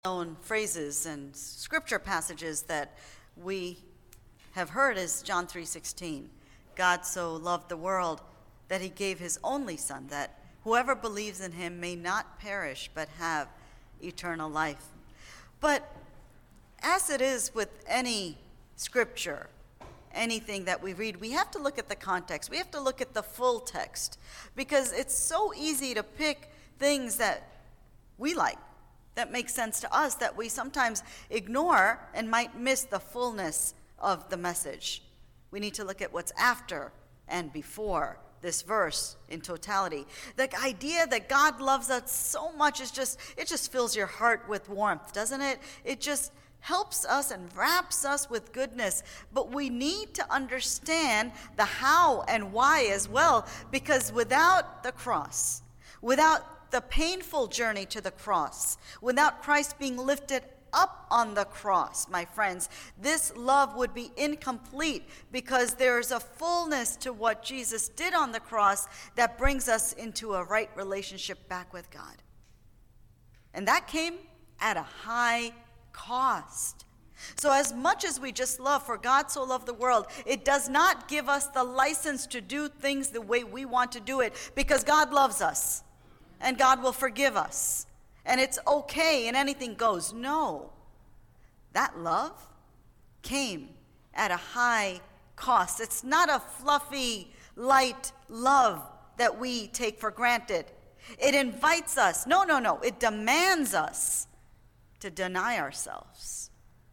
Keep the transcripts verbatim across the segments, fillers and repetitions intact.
known phrases and scripture passages that we have heard is John three sixteen. God so loved the world that he gave his only son, that whoever believes in him may not perish but have eternal life. But as it is with any scripture, anything that we read, we have to look at the context. We have to look at the full text, because it's so easy to pick things that we like, that make sense to us, that we sometimes ignore and might miss the fullness of the message. We need to look at what's after and before this verse in totality. The idea that God loves us so much is just, it just fills your heart with warmth, doesn't it? It just helps us and wraps us with goodness. But we need to understand the how and why as well, because without the cross, without the painful journey to the cross, without Christ being lifted up on the cross, my friends, this love would be incomplete, because there is a fullness to what Jesus did on the cross that brings us into a right relationship back with God. And that came at a high cost. So as much as we just love, for God so loved the world, it does not give us the license to do things the way we want to do it, because God loves us. And God will forgive us. And it's okay and anything goes. No. That love came at a high cost. It's not a fluffy, light love that we take for granted. It invites us. No, no, no. It demands us to deny ourselves,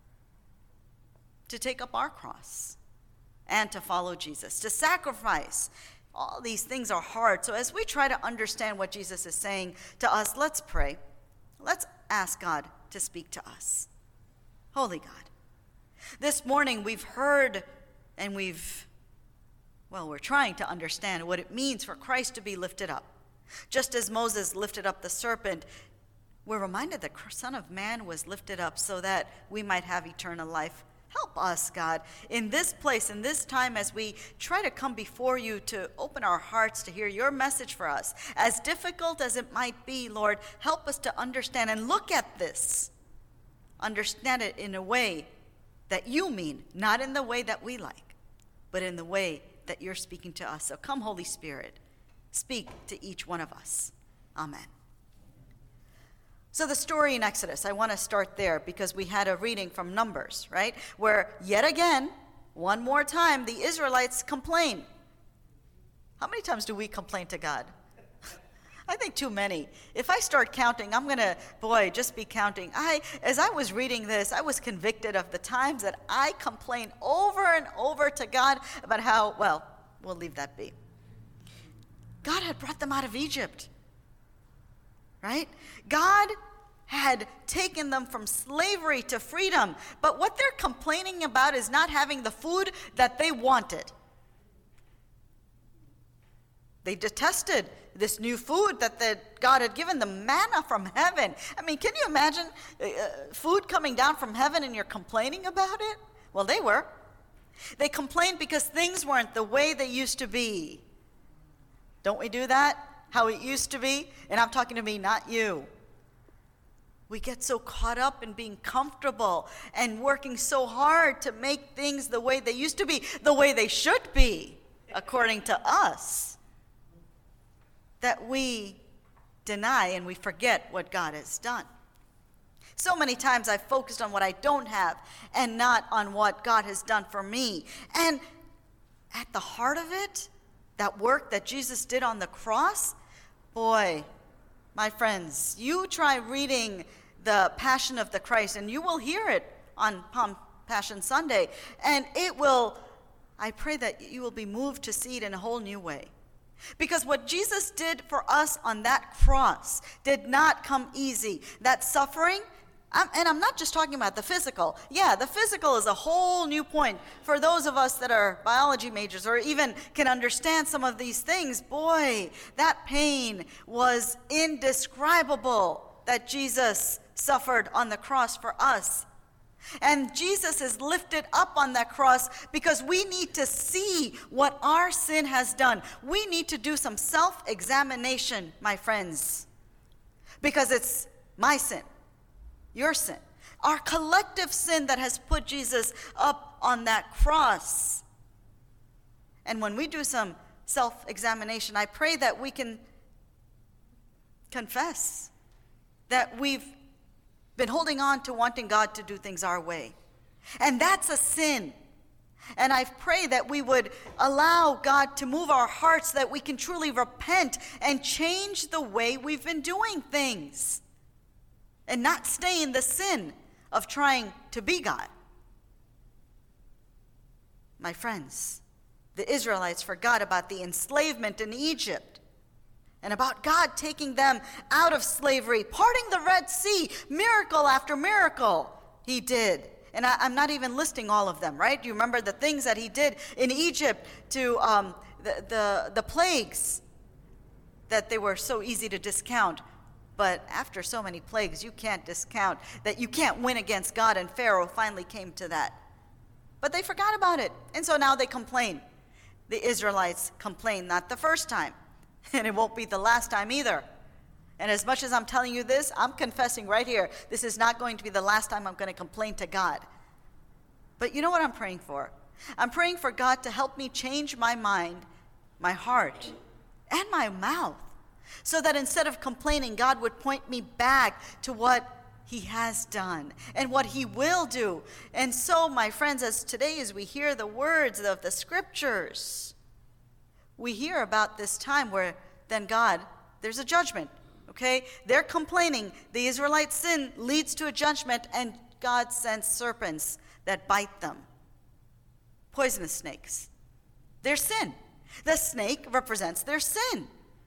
to take up our cross, and to follow Jesus, to sacrifice. All these things are hard. So as we try to understand what Jesus is saying to us, let's pray. Let's ask God to speak to us. Holy God, this morning we've heard and we've, well, we're trying to understand what it means for Christ to be lifted up. Just as Moses lifted up the serpent, we're reminded that the Son of Man was lifted up so that we might have eternal life. Help us, God, in this place, in this time, as we try to come before you to open our hearts to hear your message for us. As difficult as it might be, Lord, help us to understand and look at this. Understand it in a way that you mean, not in the way that we like, but in the way that you're speaking to us. So come, Holy Spirit, speak to each one of us. Amen. So the story in Exodus, I want to start there because we had a reading from Numbers, right? Where yet again, one more time, the Israelites complain. How many times do we complain to God? I think too many. If I start counting, I'm going to, boy, just be counting. I, as I was reading this, I was convicted of the times that I complain over and over to God about how, well, we'll leave that be. God had brought them out of Egypt, right? God had taken them from slavery to freedom. But what they're complaining about is not having the food that they wanted. They detested this new food that the, God had given them, manna from heaven. I mean, can you imagine uh, food coming down from heaven and you're complaining about it? Well, they were. They complained because things weren't the way they used to be. Don't we do that? How it used to be? And I'm talking to me, not you. We get so caught up in being comfortable and working so hard to make things the way they used to be, the way they should be, according to us, that we deny and we forget what God has done. So many times I've focused on what I don't have and not on what God has done for me. And at the heart of it, that work that Jesus did on the cross, boy, my friends, you try reading the Passion of the Christ, and you will hear it on Palm Passion Sunday, and it will, I pray that you will be moved to see it in a whole new way. Because what Jesus did for us on that cross did not come easy. That suffering, I'm, and I'm not just talking about the physical. Yeah, the physical is a whole new point. For those of us that are biology majors or even can understand some of these things, boy, that pain was indescribable that Jesus suffered on the cross for us. And Jesus is lifted up on that cross because we need to see what our sin has done. We need to do some self-examination, my friends, because it's my sin. your sin, our collective sin that has put Jesus up on that cross. And when we do some self-examination, I pray that we can confess that we've been holding on to wanting God to do things our way. And that's a sin. And I pray that we would allow God to move our hearts, that we can truly repent and change the way we've been doing things and not stay in the sin of trying to be God. My friends, the Israelites forgot about the enslavement in Egypt and about God taking them out of slavery, parting the Red Sea, miracle after miracle he did. And I, I'm not even listing all of them, right? You remember the things that he did in Egypt to um, the, the, the plagues that they were so easy to discount. But after so many plagues, you can't discount that you can't win against God, and Pharaoh finally came to that. But they forgot about it, and so now they complain. The Israelites complain, not the first time, and it won't be the last time either. And as much as I'm telling you this, I'm confessing right here, this is not going to be the last time I'm going to complain to God. But you know what I'm praying for? I'm praying for God to help me change my mind, my heart, and my mouth, so that instead of complaining, God would point me back to what he has done and what he will do. And so, my friends, as today as we hear the words of the scriptures, we hear about this time where then God, there's a judgment. Okay, they're complaining. The Israelite sin leads to a judgment, and God sends serpents that bite them. Poisonous snakes. Their sin. The snake represents their sin.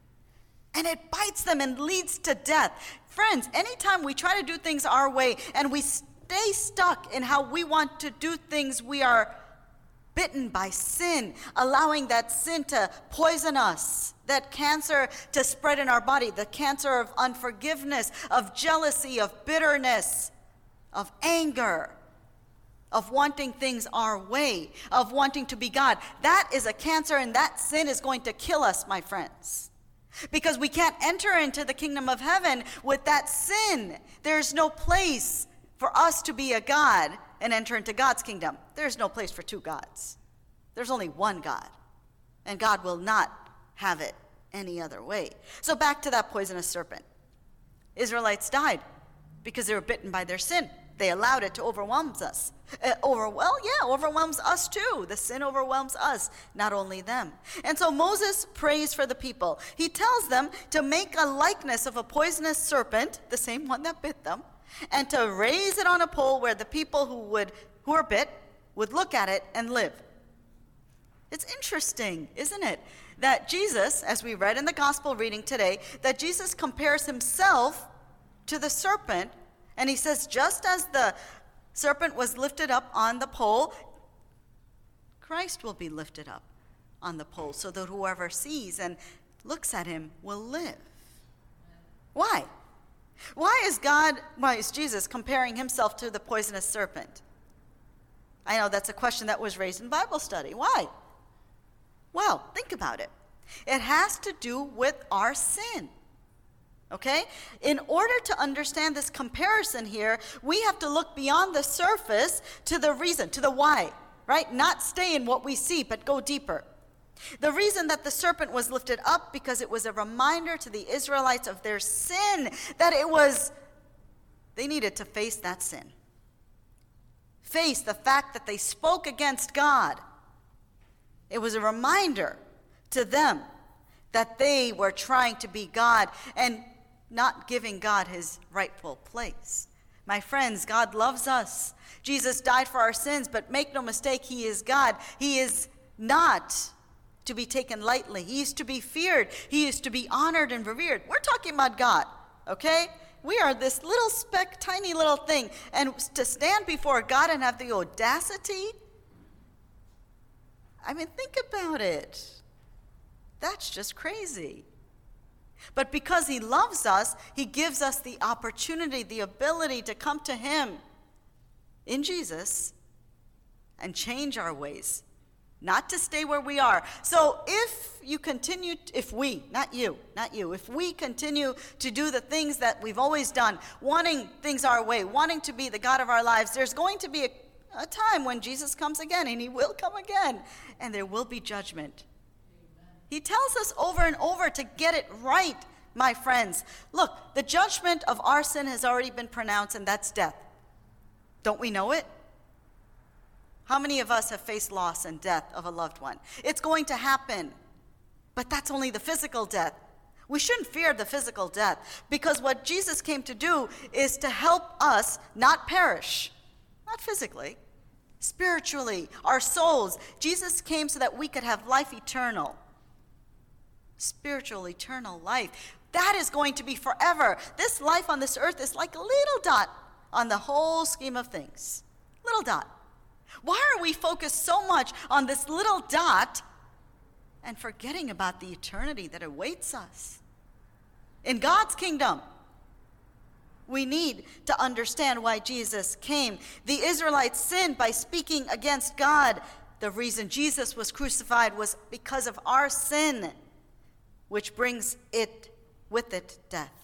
And it bites them and leads to death. Friends, anytime we try to do things our way and we stay stuck in how we want to do things, we are bitten by sin, allowing that sin to poison us, that cancer to spread in our body, the cancer of unforgiveness, of jealousy, of bitterness, of anger, of wanting things our way, of wanting to be God. That is a cancer, and that sin is going to kill us, my friends. Because we can't enter into the kingdom of heaven with that sin. There's no place for us to be a God and enter into God's kingdom. There's no place for two gods. There's only one God, and God will not have it any other way. So back to that poisonous serpent. Israelites died because they were bitten by their sin. They allowed it to overwhelm us. Uh, over, well, yeah, overwhelms us too. The sin overwhelms us, not only them. And so Moses prays for the people. He tells them to make a likeness of a poisonous serpent, the same one that bit them, and to raise it on a pole where the people who would who are bit would look at it and live. It's interesting, isn't it, that Jesus, as we read in the gospel reading today, that Jesus compares himself to the serpent, and he says, just as the serpent was lifted up on the pole, Christ will be lifted up on the pole so that whoever sees and looks at him will live. Why? Why is God, why is Jesus comparing himself to the poisonous serpent? I know that's a question that was raised in Bible study. Why? Well, think about it. It has to do with our sin. Okay? In order to understand this comparison here, we have to look beyond the surface to the reason, to the why, right? Not stay in what we see, but go deeper. The reason that the serpent was lifted up, because it was a reminder to the Israelites of their sin, that it was, they needed to face that sin. Face the fact that they spoke against God. It was a reminder to them that they were trying to be God and not giving God his rightful place. My friends, God loves us. Jesus died for our sins, but make no mistake, he is God. He is not to be taken lightly. He is to be feared. He is to be honored and revered. We're talking about God, okay? We are this little speck, tiny little thing. And to stand before God and have the audacity, I mean, think about it. That's just crazy. But because he loves us, he gives us the opportunity, the ability to come to him in Jesus and change our ways not to stay where we are. So if you continue, if we, not you, not you, if we continue to do the things that we've always done, wanting things our way, wanting to be the God of our lives, there's going to be a, a time when Jesus comes again, and he will come again, and there will be judgment. Amen. He tells us over and over to get it right, my friends. Look, the judgment of our sin has already been pronounced, and that's death. Don't we know it? How many of us have faced loss and death of a loved one? It's going to happen, but that's only the physical death. We shouldn't fear the physical death, because what Jesus came to do is to help us not perish, not physically, spiritually, our souls. Jesus came so that we could have life eternal, spiritual eternal life. That is going to be forever. This life on this earth is like a little dot on the whole scheme of things. Little dot. Why are we focused so much on this little dot and forgetting about the eternity that awaits us? In God's kingdom, we need to understand why Jesus came. The Israelites sinned by speaking against God. The reason Jesus was crucified was because of our sin, which brings it with it death.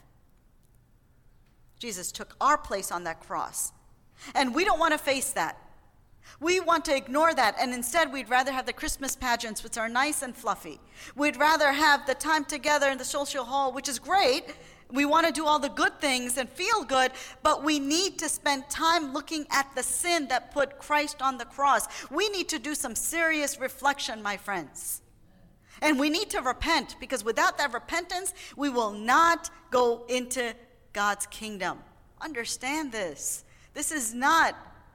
Jesus took our place on that cross, and we don't want to face that. We want to ignore that, and instead we'd rather have the Christmas pageants, which are nice and fluffy. We'd rather have the time together in the social hall, which is great. We want to do all the good things and feel good, but we need to spend time looking at the sin that put Christ on the cross. We need to do some serious reflection, my friends. And we need to repent, because without that repentance, we will not go into God's kingdom. Understand this. This is not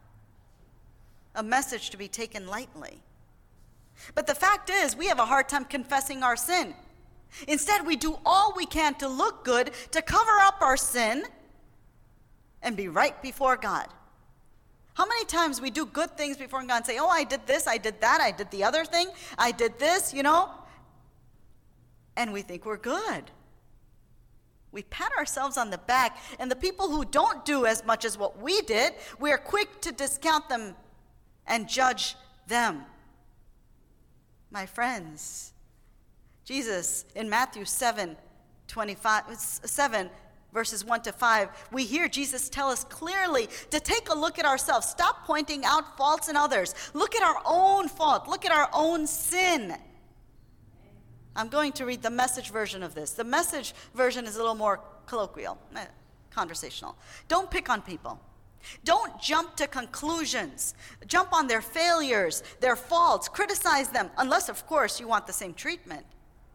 a message to be taken lightly. But the fact is, we have a hard time confessing our sin. Instead, we do all we can to look good, to cover up our sin, and be right before God. How many times we do good things before God and say, oh, I did this, I did that, I did the other thing, I did this, you know, and we think we're good. We pat ourselves on the back, and the people who don't do as much as what we did, we are quick to discount them and judge them. My friends, Jesus in Matthew seven, twenty-five, seven, verses one to five, we hear Jesus tell us clearly to take a look at ourselves. Stop pointing out faults in others. Look at our own fault. Look at our own sin. I'm going to read the Message version of this. The Message version is a little more colloquial, eh, conversational. Don't pick on people. Don't jump to conclusions. Jump on their failures, their faults, criticize them, unless, of course, you want the same treatment.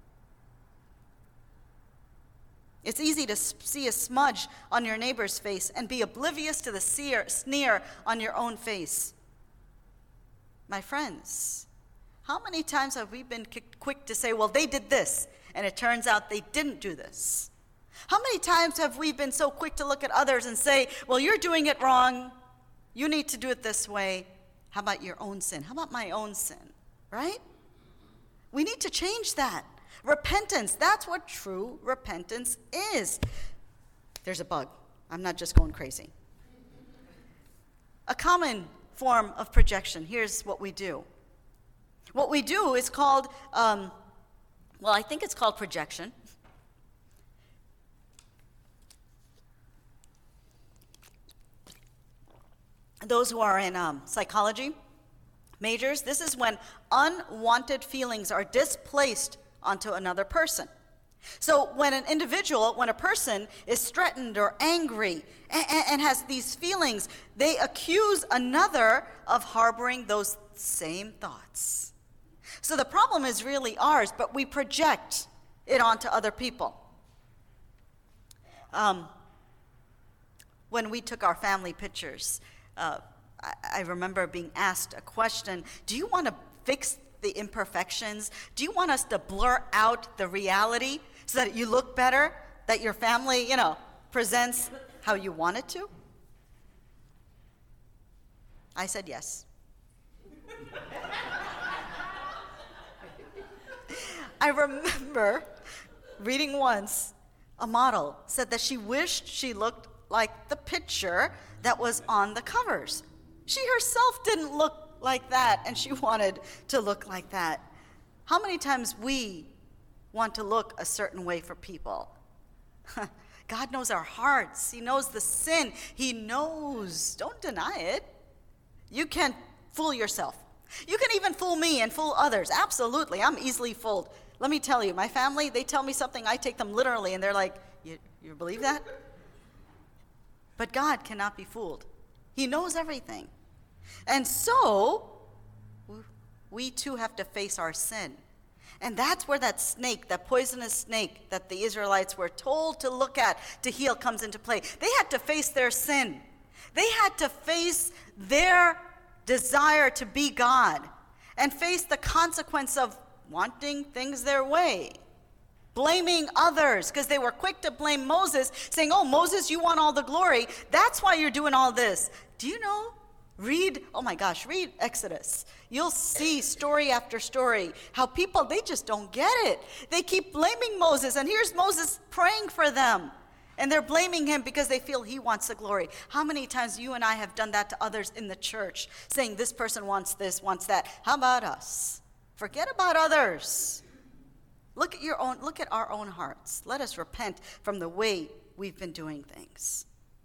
It's easy to see a smudge on your neighbor's face and be oblivious to the seer, sneer on your own face. My friends, how many times have we been quick to say, well, they did this, and it turns out they didn't do this? How many times have we been so quick to look at others and say, well, you're doing it wrong. You need to do it this way. How about your own sin? How about my own sin? Right? We need to change that. Repentance, that's what true repentance is. There's a bug. I'm not just going crazy. A common form of projection, here's what we do. What we do is called, um, well, I think it's called projection. Those who are in um, psychology majors, this is when unwanted feelings are displaced onto another person. So when an individual, when a person is threatened or angry and, and has these feelings, they accuse another of harboring those same thoughts. So the problem is really ours, but we project it onto other people. Um, when we took our family pictures, uh, I, I remember being asked a question, do you want to fix the imperfections? Do you want us to blur out the reality so that you look better, that your family, you know, presents how you want it to? I said yes. I remember reading once a model said that she wished she looked like the picture that was on the covers. She herself didn't look like that, and she wanted to look like that. How many times we want to look a certain way for people? God knows our hearts. He knows the sin. He knows. Don't deny it. You can't fool yourself. You can even fool me and fool others. Absolutely. I'm easily fooled. Let me tell you, my family, they tell me something, I take them literally, and they're like, you, you believe that? But God cannot be fooled. He knows everything. And so, we too have to face our sin. And that's where that snake, that poisonous snake that the Israelites were told to look at to heal comes into play. They had to face their sin. They had to face their desire to be God and face the consequence of wanting things their way, blaming others, because they were quick to blame Moses, saying, oh, Moses, you want all the glory. That's why you're doing all this. Do you know? Read, oh my gosh, read Exodus. You'll see story after story how people, they just don't get it. They keep blaming Moses, and here's Moses praying for them. And they're blaming him because they feel he wants the glory. How many times you and I have done that to others in the church, saying this person wants this, wants that. How about us? Forget about others. Look at your own, look at our own hearts. Let us repent from the way we've been doing things.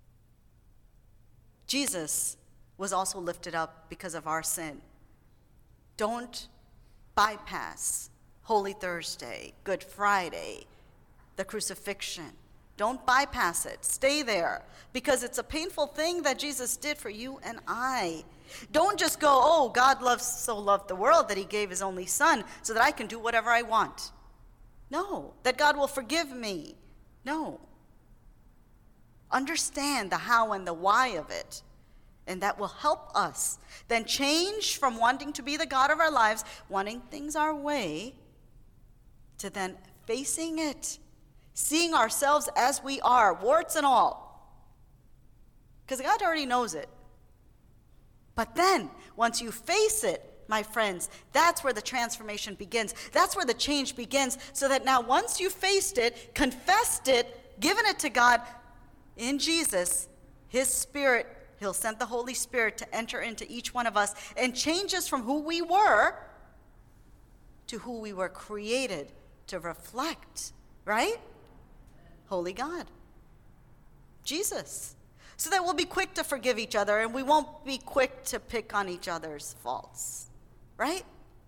Jesus was also lifted up because of our sin. Don't bypass Holy Thursday, Good Friday, the crucifixion. Don't bypass it. Stay there, because it's a painful thing that Jesus did for you and I. Don't just go, oh, God loves so loved the world that he gave his only son so that I can do whatever I want. No, that God will forgive me. No. Understand the how and the why of it. And that will help us then change from wanting to be the God of our lives, wanting things our way, to then facing it, seeing ourselves as we are, warts and all. Because God already knows it. But then, once you face it, my friends, that's where the transformation begins. That's where the change begins, so that now once you faced it, confessed it, given it to God, in Jesus, his Spirit, he'll send the Holy Spirit to enter into each one of us and change us from who we were to who we were created to reflect, right? Holy God, Jesus. So that we'll be quick to forgive each other and we won't be quick to pick on each other's faults, right?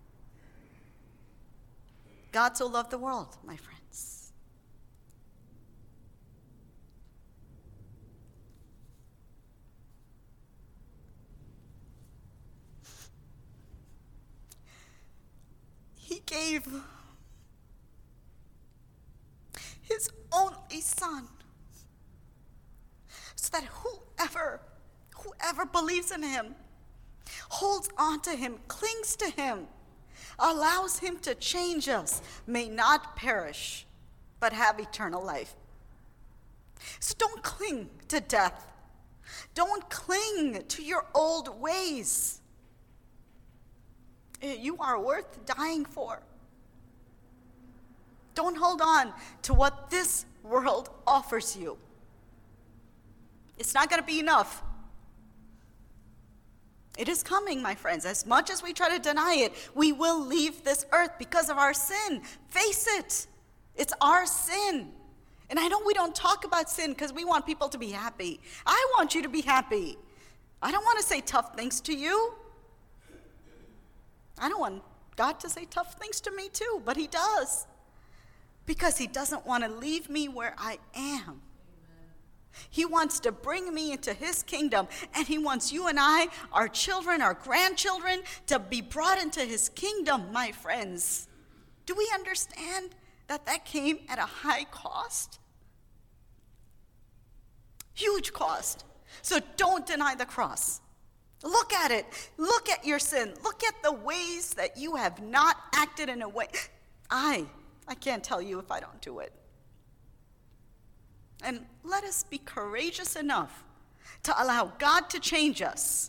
God so loved the world, my friends. He gave his only son, so that whoever, whoever believes in him, holds on to him, clings to him, allows him to change us, may not perish, but have eternal life. So don't cling to death. Don't cling to your old ways. You are worth dying for. Don't hold on to what this world offers you. It's not going to be enough. It is coming, my friends. As much as we try to deny it, we will leave this earth because of our sin. Face it. It's our sin. And I know we don't talk about sin because we want people to be happy. I want you to be happy. I don't want to say tough things to you. I don't want God to say tough things to me too, but he does. Because he doesn't want to leave me where I am. Amen. He wants to bring me into his kingdom, and he wants you and I, our children, our grandchildren, to be brought into his kingdom, my friends. Do we understand that that came at a high cost? Huge cost. So don't deny the cross. Look at it. Look at your sin. Look at the ways that you have not acted in a way. I I can't tell you if I don't do it. And let us be courageous enough to allow God to change us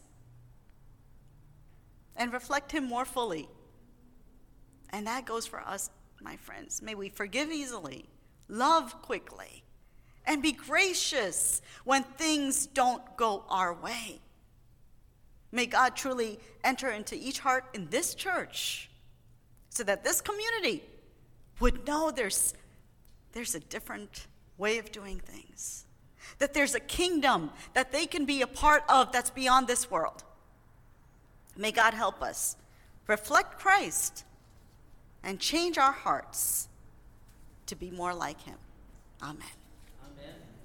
and reflect him more fully. And that goes for us, my friends. May we forgive easily, love quickly, and be gracious when things don't go our way. May God truly enter into each heart in this church so that this community would know there's, there's a different way of doing things, that there's a kingdom that they can be a part of that's beyond this world. May God help us reflect Christ and change our hearts to be more like him. Amen. Amen.